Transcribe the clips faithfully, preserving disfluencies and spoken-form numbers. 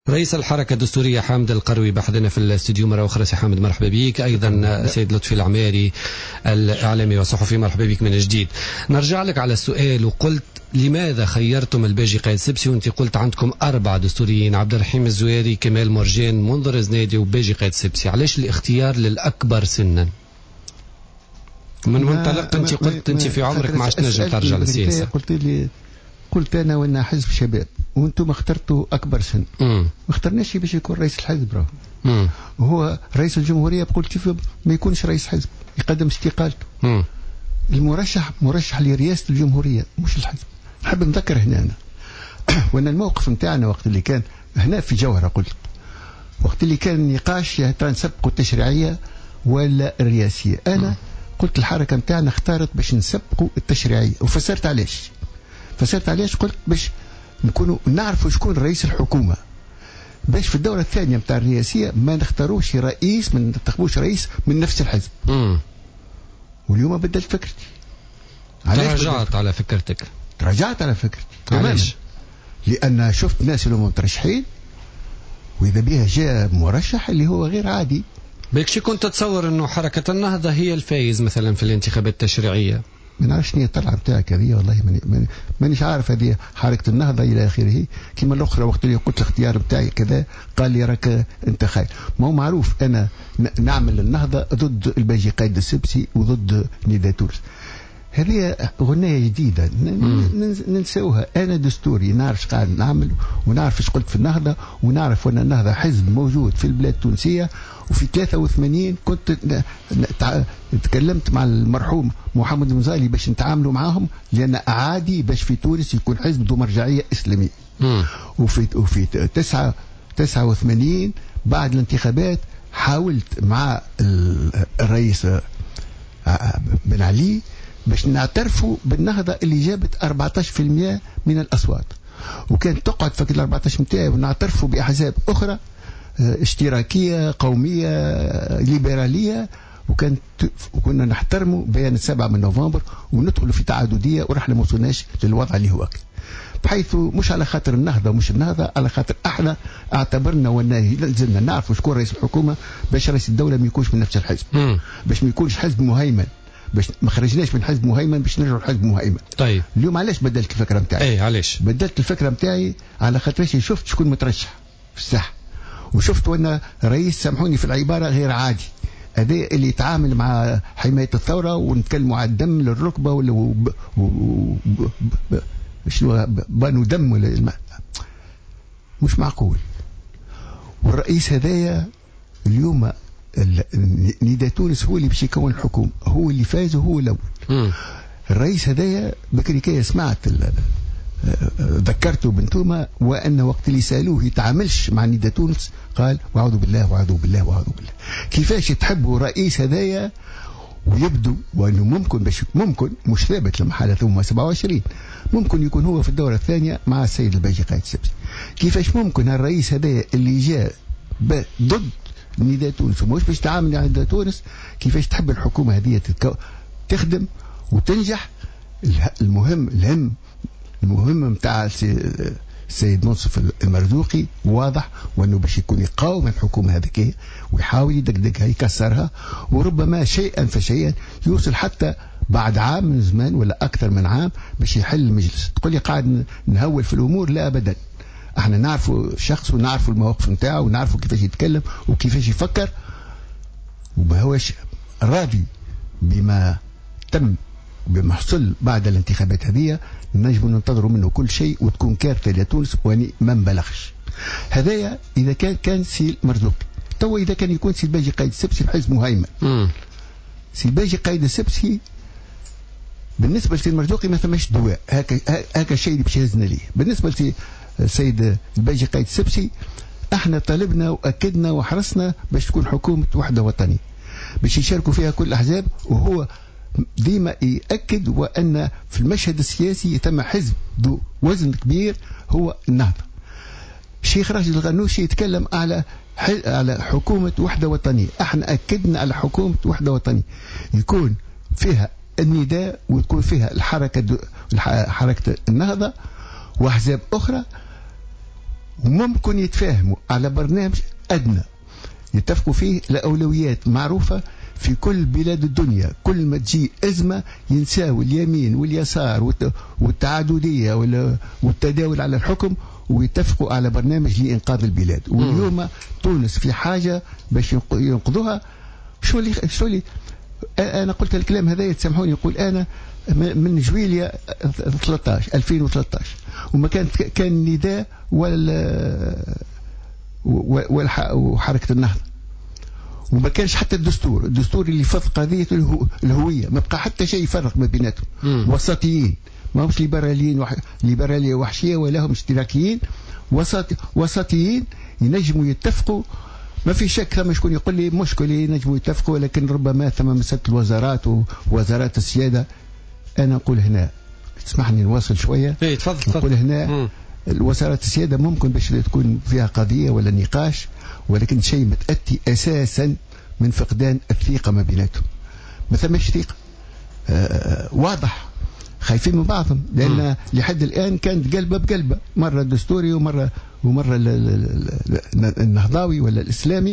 رئيس الحركة الدستورية حامد القروي بحضنا في الاستديو مرة أخرى. سي حامد مرحبا بك. أيضا سيد لطفي العماري الإعلامي والصحفي مرحبا بك من جديد. نرجع لك على السؤال، وقلت لماذا خيرتم الباجي قايد سبسي، وانت قلت عندكم أربعة دستوريين: عبد الرحيم الزويري، كمال مرجان، منذر زنادي، وباجي قايد سبسي. علاش الاختيار للأكبر سنا؟ من منطلق انت قلت انت في عمرك ما عادش تنجم ترجع للسياسة. قلت لي قلت انا وانا حزب شباب وانتم اخترتوا اكبر سن، ما اخترناش باش يكون رئيس الحزب. راه هو رئيس الجمهوريه بقول كيف ما يكونش رئيس حزب، يقدم استقالته. مم. المرشح مرشح لرئاسه الجمهوريه مش الحزب. نحب نذكر هنا أنا. وانا الموقف نتاعنا وقت اللي كان هنا في جوهره، قلت وقت اللي كان النقاش يا ترى نسبقوا التشريعيه ولا الرئاسيه، انا مم. قلت الحركه نتاعنا اختارت باش نسبقوا التشريعيه، وفسرت علاش. فسرت علاش قلت باش نكونوا نعرفوا شكون رئيس الحكومة، باش في الدورة الثانية متاع الرئاسية ما نختاروش رئيس، ما ننتخبوش رئيس من نفس الحزب. مم. واليوم بدلت فكرتي. تراجعت على فكرتك. تراجعت على فكرتي تماما، لأن شفت ناس اللي هم مترشحين وإذا بها جاء مرشح اللي هو غير عادي. بكشي كنت تتصور أنه حركة النهضة هي الفايز مثلا في الانتخابات التشريعية؟ ما نعرفش شنو الطلعه بتاعك هذه، والله ماني مانيش عارف هذه حركه النهضه الى اخره. كما الاخرى وقت اللي قلت الاختيار بتاعي كذا قال لي راك انت خايف. ما هو معروف انا نعمل النهضه ضد الباجي قايد السبسي وضد نداء تونس. هذه غنايه جديده ننسوها. انا دستوري نعرف قاعد نعمل ونعرف ايش قلت في النهضه، ونعرف ان النهضه حزب موجود في البلاد التونسيه. وفي ثلاثة وثمانين كنت تكلمت مع المرحوم محمد المزالي باش نتعاملوا معاهم، لان عادي باش في تونس يكون حزب ذو مرجعيه اسلاميه. وفي وفي تسعة تسعة وثمانين بعد الانتخابات حاولت مع الرئيس بن علي باش نعترفوا بالنهضة اللي جابت أربعة عشر بالمئة من الأصوات، وكانت تقعد فك ال أربعة عشر متاعي ونعترفوا بأحزاب أخرى اشتراكية قومية ليبرالية، وكانت وكنا نحترموا بيان السابع من نوفمبر وندخلوا في تعاددية، ورحنا ما وصلناش للوضع اللي هو كده. بحيث مش على خاطر النهضة مش النهضة، على خاطر احنا اعتبرنا ونزلنا نعرفوا شكون رئيس الحكومة باش رئيس الدولة ما يكونش من نفس الحزب، باش ما يكونش حزب مهيمن، باش ما خرجناش من حزب مهيمن باش نرجعوا لحزب مهيمن. طيب اليوم علاش بدلت الفكره نتاعي؟ اي علاش بدلت الفكره نتاعي؟ على خاطر شفت شكون مترشح في الساحه، وشفت وانا رئيس سامحوني في العباره غير عادي، هذا اللي يتعامل مع حمايه الثوره ونتكلموا على الدم للركبه ولا شنو بانوا دم ولا الماء. مش معقول. والرئيس هذايا اليوم نداء تونس هو اللي باش يكون الحكومه، هو اللي فاز وهو الاول. الرئيس هذايا بكري كي سمعت ذكرته بنتوما، وان وقت اللي سالوه يتعاملش مع نداء تونس قال واعوذ بالله واعوذ بالله واعوذ بالله. كيفاش تحبوا رئيس هذايا ويبدو وانه ممكن باش ممكن مش ثابت لما حالته هم سبعة وعشرين ممكن يكون هو في الدوره الثانيه مع السيد الباجي قايد السبسي. كيفاش ممكن الرئيس هذايا اللي جاء ضد نداء تونس ومش باش تعامل مع نداء تونس، كيفاش تحب الحكومه هذه تتكو... تخدم وتنجح؟ المهم الهم المهم نتاع السيد منصف المرزوقي واضح، وانه باش يكون يقاوم الحكومه هذيك ويحاول يدقدقها يكسرها، وربما شيئا فشيئا يوصل حتى بعد عام من زمان ولا اكثر من عام باش يحل المجلس. تقول لي قاعد نهول في الامور؟ لا ابدا. احنا نعرفوا الشخص ونعرفوا المواقف نتاعه ونعرفوا كيفاش يتكلم وكيفاش يفكر، وما هوش راضي بما تم بما حصل بعد الانتخابات هذه. نجم ننتظروا منه كل شيء وتكون كارثه لتونس واني ما نبلغش. هذايا اذا كان كان سي مرزوقي. تو اذا كان يكون سي الباجي قايد السبسي في حزب مهيمن، سي الباجي قايد السبسي بالنسبه لسي المرزوقي ما ثماش دواء، هكا هكا الشيء اللي باش يهزنا ليه. بالنسبه لسي السيد الباجي قايد السبسي احنا طالبنا واكدنا وحرصنا باش تكون حكومه وحده وطنيه باش يشاركوا فيها كل الاحزاب، وهو ديما يأكد وأن في المشهد السياسي تم حزب ذو وزن كبير هو النهضة. الشيخ راشد الغنوشي يتكلم على على حكومة وحدة وطنية، احنا أكدنا على حكومة وحدة وطنية يكون فيها النداء ويكون فيها الحركة حركة النهضة وأحزاب أخرى، وممكن يتفاهموا على برنامج أدنى يتفقوا فيه لأولويات معروفة في كل بلاد الدنيا. كل ما تجي أزمة ينساوا اليمين واليسار والتعادلية والتداول على الحكم ويتفقوا على برنامج لإنقاذ البلاد. واليوم تونس في حاجة باش ينقذوها. شو اللي شو اللي أنا قلت الكلام هذا يتسامحوني، يقول أنا من جويليا ثلاثة عشر ألفين وثلاثة عشر وما كان كان نداء ولا وحركة النهضة وما كانش حتى الدستور الدستور اللي فض قضية الهوية، ما بقى حتى شيء يفرق ما بيناتهم. وسطيين، ما همش ليبراليين وح... ليبرالية وحشية ولا هم اشتراكيين، وسط وسطيين ينجموا يتفقوا. ما في شك ثم شكون يقول لي مشكلة ينجموا يتفقوا، لكن ربما ثم مسألة الوزارات ووزارات السيادة. أنا أقول هنا تسمحني نواصل شوية. ايه تفضل. نقول هنا الوزارات السيادة ممكن باش تكون فيها قضية ولا نقاش، ولكن شيء متأتي أساسا من فقدان الثقة ما بيناتهم. ما ثمش ثقة آه واضح، خايفين من بعضهم، لأن لحد الآن كانت قلبة بقلبة، مرة الدستوري ومرة ومرة النهضاوي ولا الإسلامي.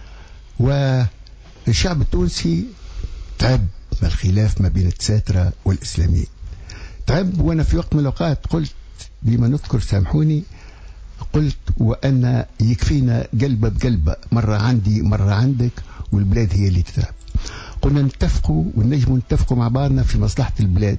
والشعب التونسي تعب من الخلاف ما بين التساترة والإسلاميين، تعب. وأنا في وقت من الأوقات قلت بما نذكر سامحوني، قلت وأن يكفينا قلبة بقلبة، مرة عندي مرة عندك، والبلاد هي اللي تتعب. قلنا نتفقوا ونجموا نتفقوا مع بعضنا في مصلحة البلاد،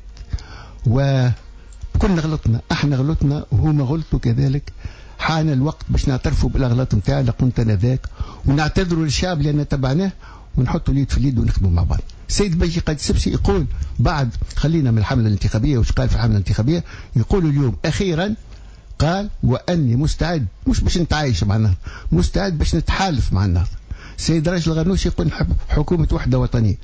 وكلنا غلطنا، احنا غلطنا وهما غلطوا كذلك. حان الوقت باش نعترفوا بالاغلاط نتاعنا، كنت انا ذاك، ونعتذروا للشعب لان تبعناه، ونحطوا اليد في اليد ونخدموا مع بعض. السيد بيجي قائد السبسي يقول بعد، خلينا من الحملة الانتخابية وش قال في الحملة الانتخابية، يقول اليوم أخيرا قال وأني مستعد، مش باش نتعايش مع النهضة، مستعد باش نتحالف مع النهضة. السيد راجل الغنوشي يقول حكومة وحدة وطنية.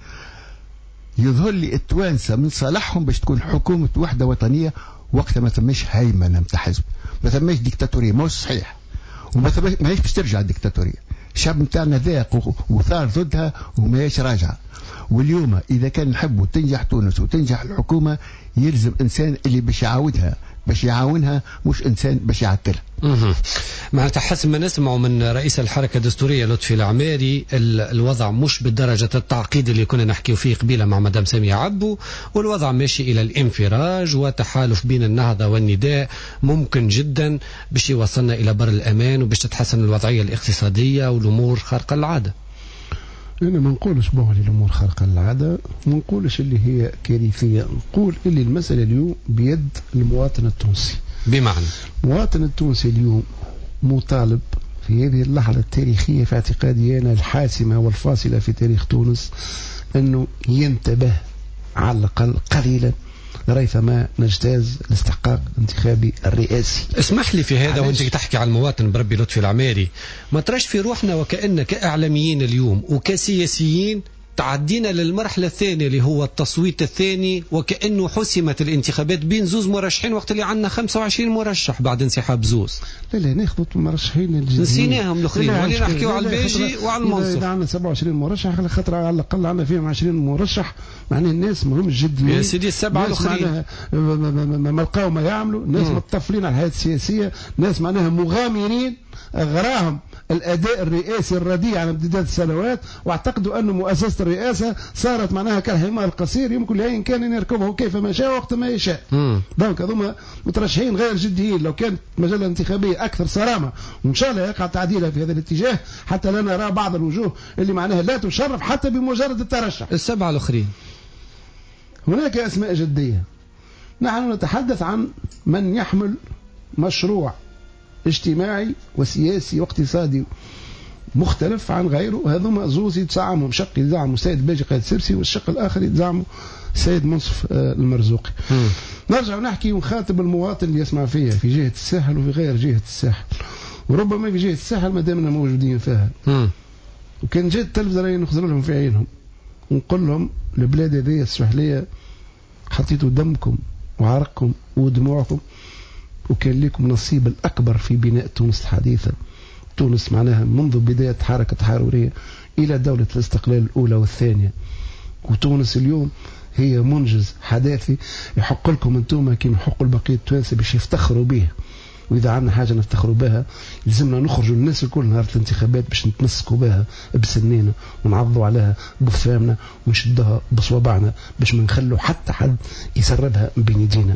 يظهر لي التوانسة من صالحهم باش تكون حكومة وحدة وطنية وقتها ما ثماش هيمنة متاع حزب، ما ثماش ديكتاتورية، ما هو صحيح، وما ثماش ما هيش باش ترجع الديكتاتورية. الشعب نتاعنا ذاق وثار ضدها وما هيش راجعة. واليوم إذا كان نحبوا تنجح تونس وتنجح الحكومة، يلزم إنسان اللي باش يعاودها باش يعاونها، مش إنسان باش يعطلها. معناتها حسب ما نسمعوا من رئيس الحركة الدستورية لطفي العماري، الوضع مش بدرجة التعقيد اللي كنا نحكيه فيه قبيلة مع مدام سامية عبو، والوضع ماشي إلى الانفراج، وتحالف بين النهضة والنداء ممكن جدا باش يوصلنا إلى بر الأمان وباش تتحسن الوضعية الاقتصادية والأمور خارقة العادة. أنا ما نقولش بوغ الأمور خارقة العادة، ما نقولش اللي هي كارثية، نقول اللي المسألة اليوم بيد المواطن التونسي. بمعنى المواطن التونسي اليوم مطالب في هذه اللحظة التاريخية في اعتقادي أنا الحاسمة والفاصلة في تاريخ تونس أنه ينتبه على الأقل قليلا ريثما نجتاز الاستحقاق الانتخابي الرئاسي. اسمح لي في هذا وانت تحكي على المواطن بربي لطفي العماري، ما تراش في روحنا وكأن كإعلاميين اليوم وكسياسيين تعدينا للمرحلة الثانية اللي هو التصويت الثاني، وكأنه حسمت الانتخابات بين زوز مرشحين وقت اللي عندنا خمسة وعشرين مرشح بعد انسحاب زوز؟ لا لا ناخذوا المرشحين الجديدين، نسيناهم الاخرين ولينا نحكيوا على الباجي وعلى المنصف. إذا عندنا سبعة وعشرين مرشح على خاطر على الأقل عندنا فيهم عشرين مرشح، معناه الناس مهم جديين يا سيدي. السبعة الأخرين ما لقاو ما يعملوا، ناس متطفلين على الحياة السياسية، ناس معناها مغامرين أغراهم الأداء الرئاسي الرديء على امتداد السنوات، واعتقدوا أن مؤسسة الرئاسة صارت معناها كالحمار القصير يمكن لأي كان أن يركبه كيفما شاء وقت ما يشاء. دونك هذوما مترشحين غير جديين. لو كانت مجال الانتخابية أكثر صرامة وإن شاء الله يقع تعديلها في هذا الاتجاه، حتى لا نرى بعض الوجوه اللي معناها لا تشرف حتى بمجرد الترشح. السبعة الأخرين هناك أسماء جدية. نحن نتحدث عن من يحمل مشروع اجتماعي وسياسي واقتصادي مختلف عن غيره. هذوما زوز يتزعموا، شق يدعموا السيد باجي قائد السبسي، والشق الآخر يدعموا السيد منصف المرزوقي. نرجع ونحكي ونخاطب المواطن اللي يسمع فيها في جهة الساحل وفي غير جهة الساحل، وربما في جهة الساحل ما دامنا موجودين فيها. وكان جهة التلفزة راهي نخزر لهم في عينهم ونقول لهم البلاد هذه السحلية حطيتوا دمكم وعرقكم ودموعكم، وكان لكم نصيب الأكبر في بناء تونس الحديثة. تونس معناها منذ بداية حركة الحرورية إلى دولة الاستقلال الأولى والثانية، وتونس اليوم هي منجز حداثي يحق لكم أنتم كما يحق البقية التوانسة باش يفتخروا به. وإذا عندنا حاجة نفتخروا بها لازمنا نخرجوا الناس الكل نهار الانتخابات باش نتمسكوا بها بسنينا ونعضوا عليها بفامنا ونشدها بصوابعنا باش ما نخلوا حتى حد يسربها من بين يدينا.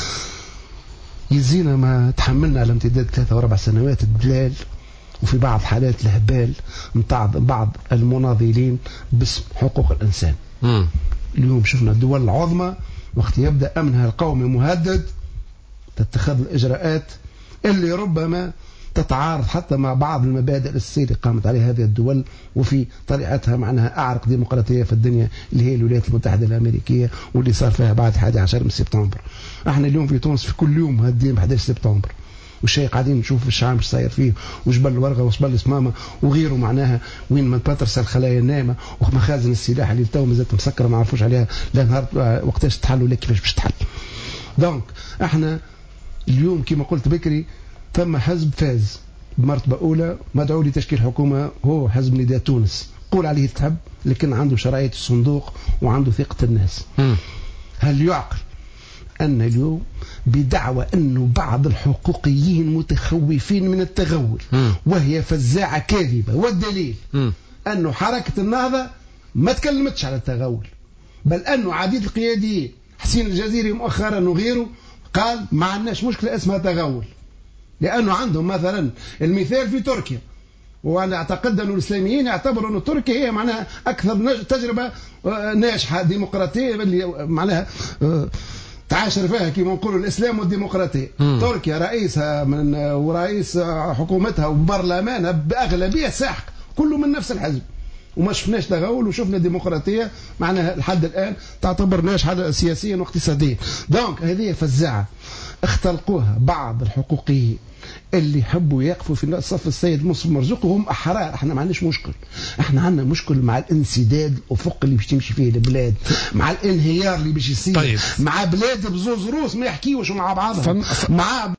يزينا ما تحملنا على امتداد ثلاثة واربع سنوات الدلال وفي بعض حالات الهبال متاع بعض المناضلين باسم حقوق الإنسان. م. اليوم شفنا الدول العظمى وقت يبدأ أمنها القومي مهدد تتخذ الإجراءات اللي ربما تتعارض حتى مع بعض المبادئ الأساسية اللي قامت عليها هذه الدول وفي طريقتها معناها أعرق ديمقراطية في الدنيا اللي هي الولايات المتحدة الأمريكية واللي صار فيها بعد الحادي عشر من سبتمبر. احنا اليوم في تونس في كل يوم هادين أحد عشر سبتمبر والشيء قاعدين نشوف الشعب مش صاير فيه وجبل الورقه وجبل الاسمامه وغيره معناها وين ما باترس الخلايا النايمه ومخازن السلاح اللي تو مازالت مسكره ما عرفوش عليها لا نهار وقتاش تحل ولا كيفاش باش تحل. دونك احنا اليوم كما قلت بكري ثم حزب فاز بمرتبه اولى مدعو لتشكيل حكومه هو حزب نداء تونس قول عليه تحب لكن عنده شرعيه الصندوق وعنده ثقه الناس. م. هل يعقل أن اليوم بدعوى أنه بعض الحقوقيين متخوفين من التغول م. وهي فزاعة كاذبة والدليل م. أنه حركة النهضة ما تكلمتش على التغول بل أنه عديد القياديين حسين الجزيري مؤخرا وغيره قال ما عندناش مشكلة اسمها تغول لأنه عندهم مثلا المثال في تركيا وأنا أعتقد أن الإسلاميين يعتبروا أن تركيا هي معناها أكثر تجربة ناجحة ديمقراطية اللي معناها تعاشر فيها كما نقولوا الإسلام والديمقراطية. م. تركيا رئيسها من ورئيس حكومتها وبرلمانها بأغلبية ساحق كله من نفس الحزب وما شفناش تغول وشفنا ديمقراطية معناها لحد الآن تعتبر ناجحة سياسيا واقتصاديا. دونك هذه فزاعة اختلقوها بعض الحقوقيين اللي يحبوا يقفوا في صف السيد مصطفى مرزوق وهم أحرار. احنا ما عندناش مشكل احنا عندنا مشكل مع الانسداد الأفق اللي باش تمشي فيه البلاد مع الانهيار اللي باش يصير. طيب. مع بلاد بزوز روس ما يحكيوش مع بعضهم مع